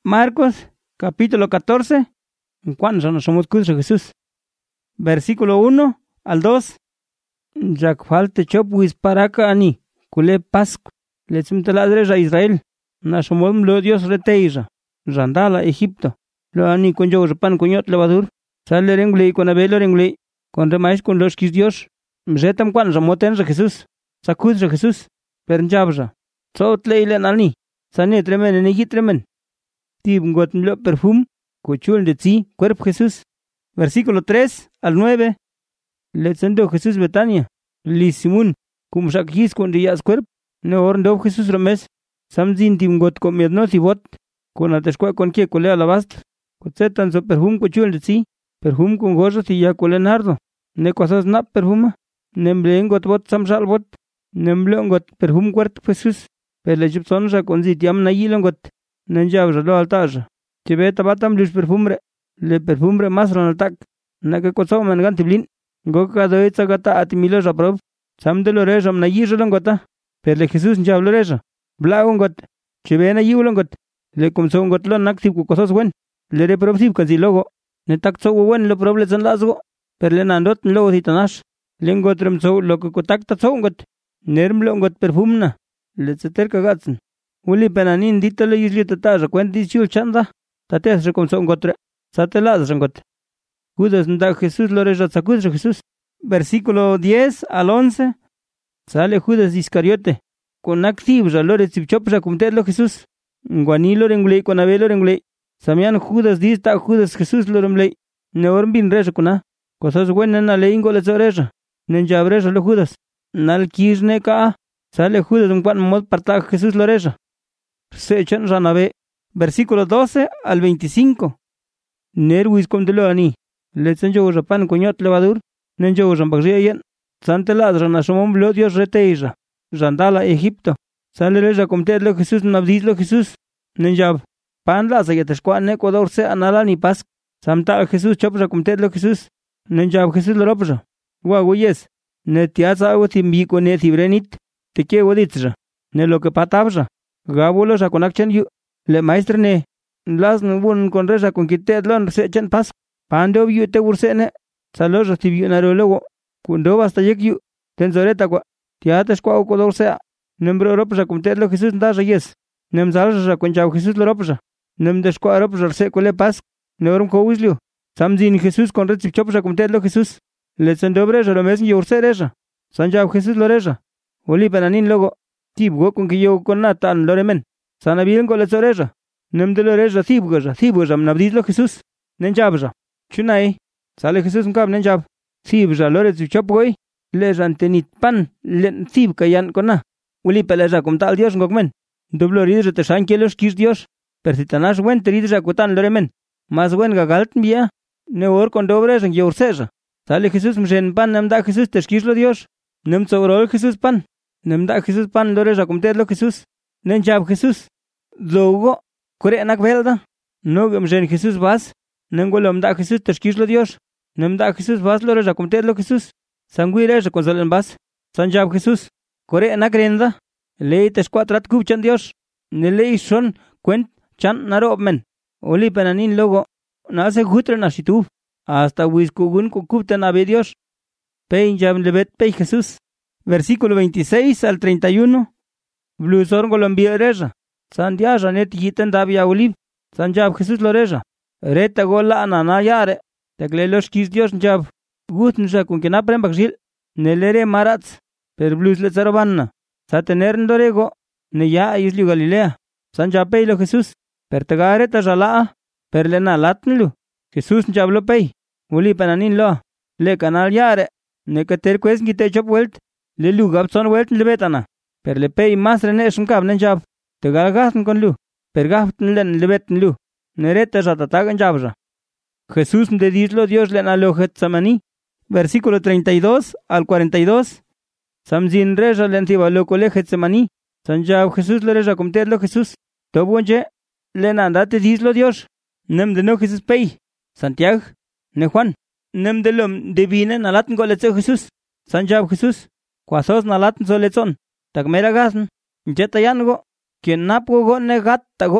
Marcos, capítulo 14. ¿Cuándo nos somos de Jesús? Versículo 1 al 2. Jak falte chop wis paraka ani, kule pascu, lecim teladreja Israel, nasomom lo Dios reteira, randala Egipto, lo ani con yo pan coñot levadur, sale rengle con abelo rengle, con remais con los quis Dios, mzetam quan ramoten Jesús, sacud Jesús, pernjabra, sot leilen ani, sane tremen en egitremen, tib got lo perfum, cochul de ti, cuerpo Jesús. Versículo 3 al 9. Le sendo Jesús Betania, li Simón, cum shakis con días cuerp, no orndo Jesús Rames, samzin tim got con miedno tibot, con atescua con que cole alabastro, cozetan so perfum cochul de ti, perfum con gorro y ya cole nardo, ne cosas nap perfuma, nemblen got bot samsal bot, nemblon got perfum cuerp Jesús, per le chipson sa con zitiam na yilon got, nenjabra lo altaja, chibeta batam lus perfumre, le perfumre más ronaltak, na que cosa man gantiblin, goka doitza gata atimilo raprob, sam de loreja na yirlon gota, per le Jesús njabloreja, blagon got, chibena yulon got, le comson gotlon naktib ku cosas wen, le reprobsib kasi logo, ne takso wen lo probles en lasgo, per le nandot logo titanash, lengotrem so lo que contacta so got, nermlon got perfumna, le tseter kagatsen, uli penanin ditale yisli tata cuentis chul chanda, tates recomson gotre. Satelas rangot. Judas nda Jesús lo rechazacud Jesús. Versículo 10 al 11. Sale Judas Iscariote. Con activ ralores chipchopra cumterlo Jesús. Guanilo rengley con abelo rengley. Samian Judas dista Judas Jesús lo rengley. Neorbin reja kuna. Cosas buenas na leingo les oreja. Nenjabreja lo Judas. Nal kirne ka. Sale Judas un cuan mod parta Jesús lo reja. Se echan ranabe. Versículo 12 al 25. Nerwis com de lo ani, le senjo rapan coñot levadur, nenjo rambagriayen, santelad ranasomom lo Dios reteira, randala Egipto, sale reja com lo Jesús nabdis lo Jesús, nenjab, pan la sayatesqua Ecuador se analani pas, samta Jesús chopra com lo Jesús, nenjab Jesús lo ropra, guaguyes, netiaza agotimbi con netibrenit, te que goditra, ne lo que patabra, gabulos a conachan yu, le maestre ne, las nubun con reza con quitet lon se echan pas, pando yu te ursene, salos recibió una luego, cuando basta yekyu, tenzoreta qua, tiates qua ocodor sea, nembro ropsa con tetlo Jesús da reyes, nem salsa con chau Jesús lo ropsa, nem desqua ropsa se cole pas, neurum co wislio, samzin Jesús con recip chopsa con tetlo Jesús, le sendobre lo mes y urse reza, san chau Jesús lo reza, oli penanin logo, tibgo con que yo con natan loremen, sanabilen con le soreza. Nem de loreja thibga nabdislo Jesús, nenjabra. Chunai, sale Jesús un cab nenjab, thibra lorez chopgoy, le rantenit pan, len thibka yan kona. Uli peleja com tal Dios ngokmen. Doblo ridre te shankelos kis Dios, persitanash wen teridra kutan loremen. Mas wen gagalten bia, neor con dobres en yourseja. Sale Jesús mjen pan nem da Jesús te skislo Dios, nem tsorol Jesús pan, nem da Jesús pan loreja com tedlo Jesús, nenjab Jesús. Zogo Kure anak velda, no gemjen Jesús vas, nengolom da Jesús teshkishlo Dios, nem da Jesús vas lo reja comtedlo Jesús, sanguire reja consolen vas, sanjab Jesús, kure anak renda, lei teshquatrat kubchan Dios, ne lei son cuent chan narobmen, oli penanin logo, nace hutre nashitu, hasta wiskugun kukuptan abe Dios, pein jam lebet pei Jesús. Versículo 26 al 31, blusor golombia reja. Sandiaja net yiten dabia olib, sanjab Jesús loreja, reta gola anana yare, teglelos kis Dios njab, gutnja con que naprem bakjil, nelere marats, per blus le zarobanna, satener ndorego, ne ya islu Galilea, sanjab peilo Jesús, per tegare tajala, per lena latnlu, Jesús njablo pei, uli pananin lo, le canal yare, ne kater quest ngite chop welt, le lugab son welt lebetana, per le pei mas renesh nkab nenjab, te galgasten con lu, pergaften len lebeten lu, nereta ratatagan jabra. Jesús de dislo Dios len alo Getsemaní, versículo 32 al 42. Samzin reja len tiba lo cole Getsemaní, sanjab Jesús le reja comtedlo Jesús, tobonje, len andate dislo Dios, nem de no Jesús pei, Santiago, ne Juan, nem de lom divinen alaten goletzo Jesús, sanjab Jesús, quasos nalaten soletzon, tagmera gasen, jeta yango, quien napo go negattago,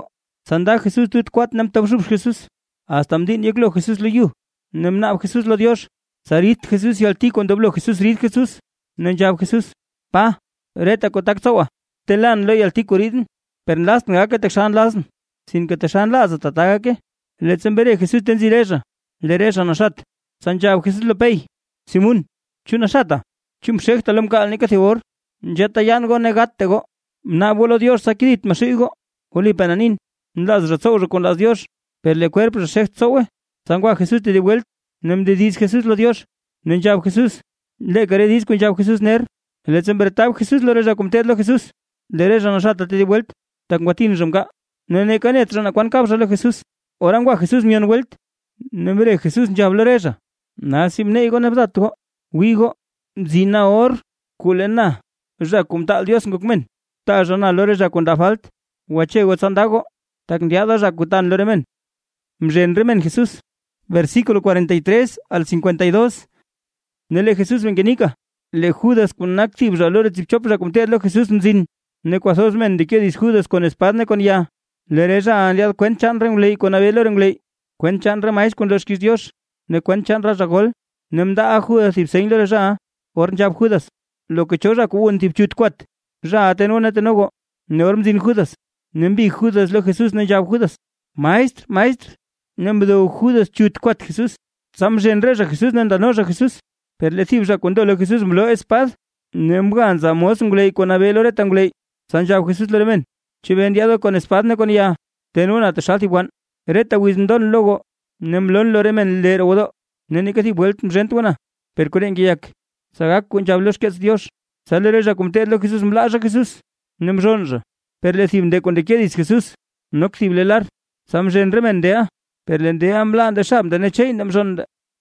Sanda Jesús tut kwat nam tabshub Jesús. Hasta mdin yeklo Jesús lo yu. Namnab Jesús lo Dios. Sarit Jesús yalti cuando habló Jesús rit Jesús. Nanjab Jesús. Pa, reta kotak tsawa. Telan lo yalti kuridin. Per las nga que te shan lasn. Sin que te shan las tataga que. Letzembere Jesús tenzireja. Lereja nashat. Sanjab Jesús lo pei. Simón. Chunashata. Chum shekta lom kal nikatibor. Jeta yango negatego. Na bolo Dios sakidit mashigo. Uli penanin. Las razor con las Dios. Per le cuerpo shekt sowe. Sangwa Jesús te de vuelt. Nem de dis Jesús lo Dios. Nenjab Jesús. Le care dis con jab Jesús ner. Letzembertab Jesús lo reja comted lo Jesús. Lereja nasata te de vuelt. Tangwatin jamka. Nene kanet rana kwan kabsa lo Jesús. Orangwa Jesús mion vuelt. Nembre Jesús jab lo reja. Nasim neigo nebdatgo. Wigo. Zina or. Kulena. Ja kumtal Dios ngukmen. Ta jana lo reja con rafalt. Wache sandago. Takndiada ja kutan lo remen. Mjenremen Jesús. Versículo 43 al 52. Nele Jesús vengenica. Le Judas con activ jalore tipchop ja kumtedlo Jesús nzin. Ne kwasos men de que dis Judas con espadne con ya. Le reja aliad cuenchan renglei con avelo renglei. Cuenchan remais con los quis Dios. Ne cuenchan rajagol. Nemda a Judas tipsein lo reja. Ornjab Judas. Lo que chorra kuun tipchut kwat. Ja atenona tenogo. Ne ormzin Judas. Nembi Judas lo Jesús ne jab Judas. Maestro. Nemdo Judas chut kwat Jesús. Samjen reja Jesús nendanoja Jesús. Per le tibja cuando lo Jesús mlo espad. Nemganza mosnglei con avelo retanglei. Sanjab Jesús lo remen. Chivendiado con espadne con ya. Tenuna te shaltiwan. Reta wizndon logo. Nemlon lo remen le rodo. Nenikati vuelt mjentuana. Per kurengiyak. Sagak kun jablos que es Dios. Sale reja kumted lo Jesús mlaja Jesús. Nemjonja. Per le tibde con de quedis Jesús. Noxiblelar. Samjen remendea. Per lendea mlan de sham de nechein nemjonda.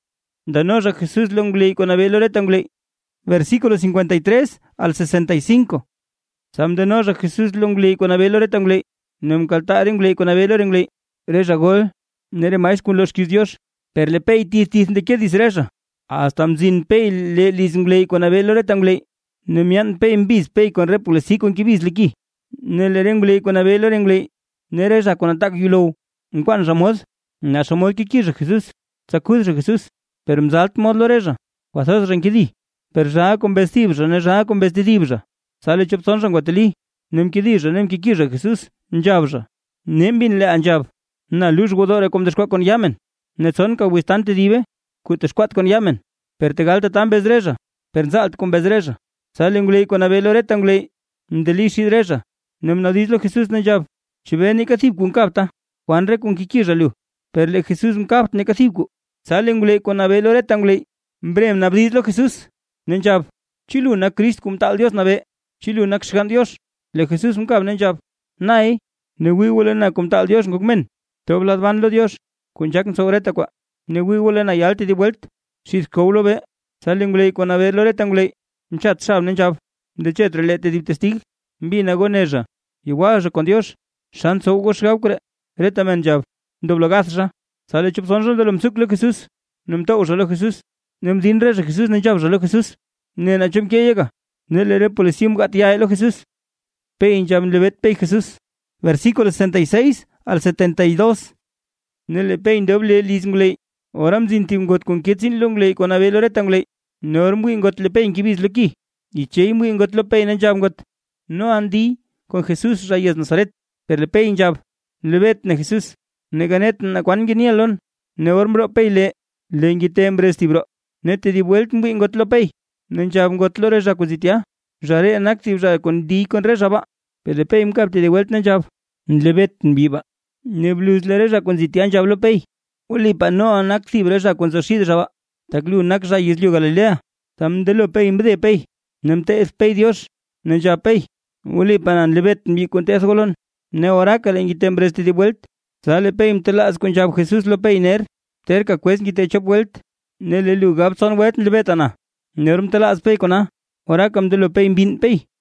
Danoja Jesús longlei con avelo retanglei. Versículo 53 al 65. Sam danoja Jesús longlei con avelo retanglei. Nem kaltarenglei con avelo renglei. Reja gol. Nere mais con los quis Dios. Per le pei tis de quedis reja. Hasta mzin pei le lisenglei con avelo retanglei. Nemian pei mbis pei con repulesi con kibis liki. Nele renglei con avelo renglei. Nereja con atac yulo. Enquan ramos. Nasomol kikir Jesús. Sacud Jesús. Per mzalt mod lo reja. Quasos renkidi. Per ja con vestibja, ne ja con vestidibja. Sale chopson ranguateli. Nem kidija, nem kikija Jesús. Njabja. Nem bin le anjab. Na luz godore com desquat con yamen. Ne son ka wistante dive. Kut desquat con yamen. Per tegalta tan bezreja. Per zalt con bezreja. Sale unglei con avelo retanglei. Ndelishi reja. Nem nadizlo Jesús njab. Chiveni katib kun kapta. Juanre kun kikija lu. Per le Jesús mkapt ne katibku. Sale unglei con avelo retanglei. Mbrem nabdizlo Jesús. Nenjab. Chilu na Christ cum tal Dios nabe. Chilu na kshan Dios. Le Jesús mkab nenjab. Nai. Ne wiwole na cum tal Dios ngukmen. Teoblad van lo Dios. Kun jak nsogreta kwa. Ne wiwole na yalte di vuelt. Shis koulo be. Sale unglei con avelo retanglei. Mchat shab nenjab. De chetre lete di testig. Mbina goneja. Iguaja con Dios. Shan so ugo shgabkure. Reta menjab. Doblogasra. Sale chupsonjo de lomsuk lo Jesús. Numta lo Jesús. Nem din reja Jesús nenjab lo Jesús. Ne na chum ke llega. Ne le re polisim gatia lo Jesús. Pe injam lebet pe Jesús. Versículo 66 al 72. Ne le pe doble lisnglei. Oram zintim got con kitsin longlei con avelo retanglei. Norm wingot le pe inkibis leki. Y cheim wingot lo pe nenjam got. No andi con Jesús rayas Nazaret. Per le pe injab. Lebet ne Jesús. Ne ganet na kwan genialon. Ne ormbro pe le ingitembre stibro. Ne te di vuelt wingot lo pe. Nenjab got lo reja kuzitia. Jare anactiv ja con di con reja ba. Per le pe imkap te di vuelt nenjab. Lebet nbiba. Ne blues le reja con zitian jab lo pe. Uli pa no anactiv reja con soshid jaba. Taklu nak ja yizliu Galilea. Tam de lo pe imde pe. Nemte es pe Dios. Nenjab pe. Uli panan lebet nbi con tes golon. Ne oraca le ingitembre este di vuelt. Sale pe imtelas con jab Jesús lo peiner. Terca cues ngite chop vuelt. Ne le lu gab son wet lebetana. Nerum telas pe kona. Ora kam de lo pe imbin pe.